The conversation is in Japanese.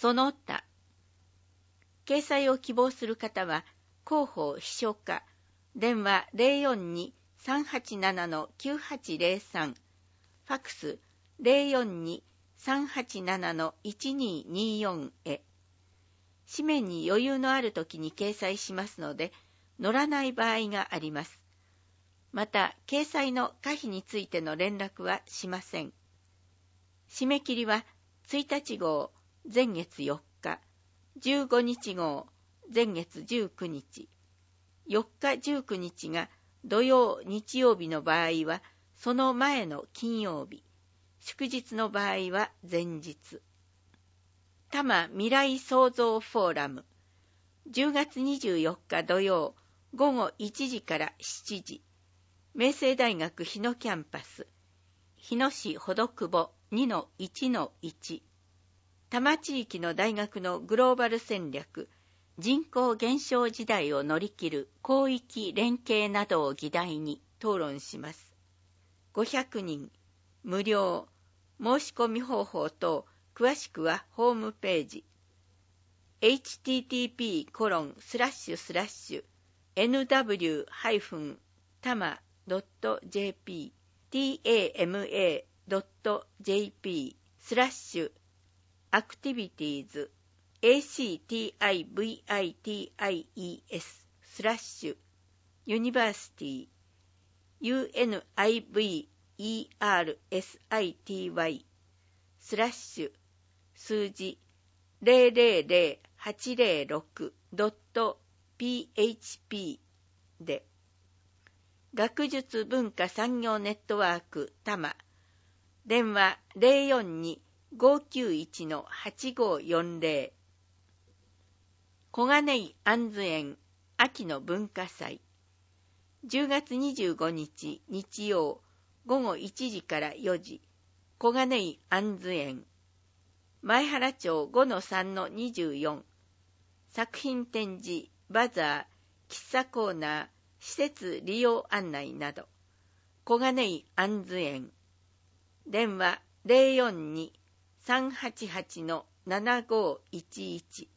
その他。掲載を希望する方は、広報秘書課、電話 042-387-9803、ファクス 042-387-1224 へ。紙面に余裕のある時に掲載しますので、載らない場合があります。また、掲載の可否についての連絡はしません。締め切りは、1日号、前月4日、15日号、前月19日、4日19日が土曜日曜日の場合はその前の金曜日、祝日の場合は前日。多摩未来創造フォーラム、10月24日土曜午後1時から7時、明星大学日野キャンパス、日野市ほど久保 2-1-1、多摩地域の大学のグローバル戦略、人口減少時代を乗り切る広域連携などを議題に討論します。500人、無料、申し込み方法等、詳しくはホームページ、http://nw-tama.jp tama.jp /activities activities university university 数字 000-806.php で、学術文化産業ネットワーク多摩、電話 042-591-8540、小金井安図園秋の文化祭、10月25日日曜午後1時から4時、小金井安図園、前原町 5-3-24、作品展示、バザー、喫茶コーナー、施設利用案内など、小金井安図園、電話 042-388-7511